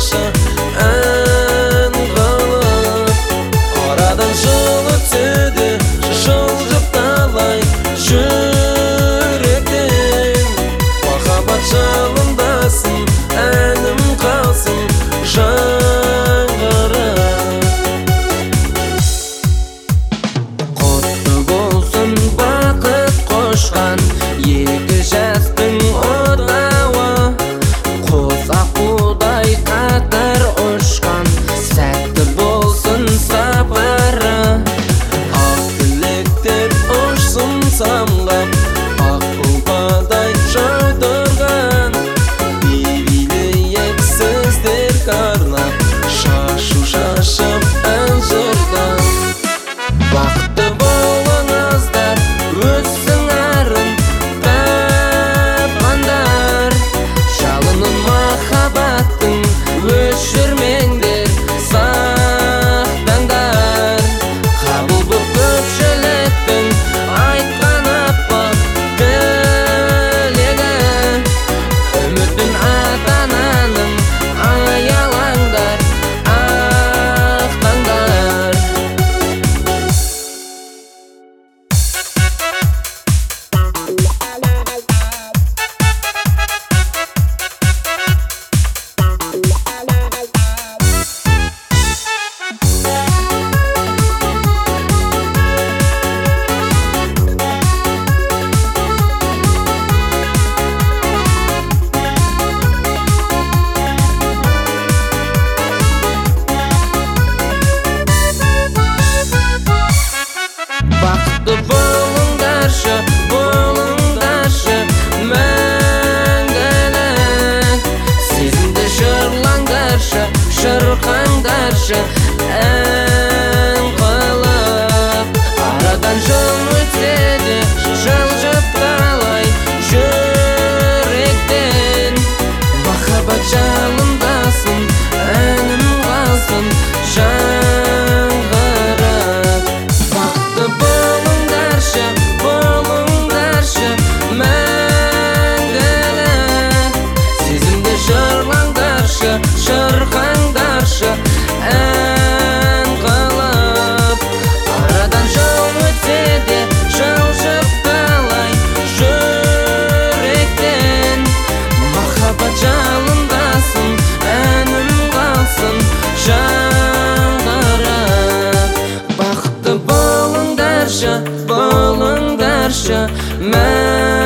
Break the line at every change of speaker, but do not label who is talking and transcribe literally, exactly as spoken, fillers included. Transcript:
шашы ән қылып. Арадан жыл өтеді, жылжып талай жүректен. Махаббат жалындасын, әнім қалсын жаңғырып. Құтты болсын бақыт қошқан екі жастың отауы. Қос аққудай қатар ұшқан сәтті болсын сапары. Ақ тілектер ұшсын самғап, ақ ұлпадай жаудырған. Бейбілейік сіздер карнап, шашу шашып ән жырдан. Бақытты болыңыздар, өссін арын тапқандар. Жалынын махаббаттың өшірмеңдер, сақтаңдар. Қабыл бұл көпшіліктің айтқан аппақ тілегі. Үмітін ата-ананың аялаңдар, ақтаңдар. Бақытты болыңдаршы, болыңдаршы мәңгілік. Сезімді жырлаңдаршы, шырқаңдаршы ән қылып. Арадан жыл өтеді, жылжып талай жүректен. Махаббат жалындасын, әнім қалсын жаңғырып. Бақытты болыңдаршы, болыңдаршы мәңгілік. Сезімді жырлаңдаршы, шырқаңдаршы ән қылып. Арадан жыл өтеді, жылжып талай жүректен. Махаббат жалындасын, әнім қалсын жаңғырып. Бақытты болыңдаршы, болыңдаршы мәңгілік.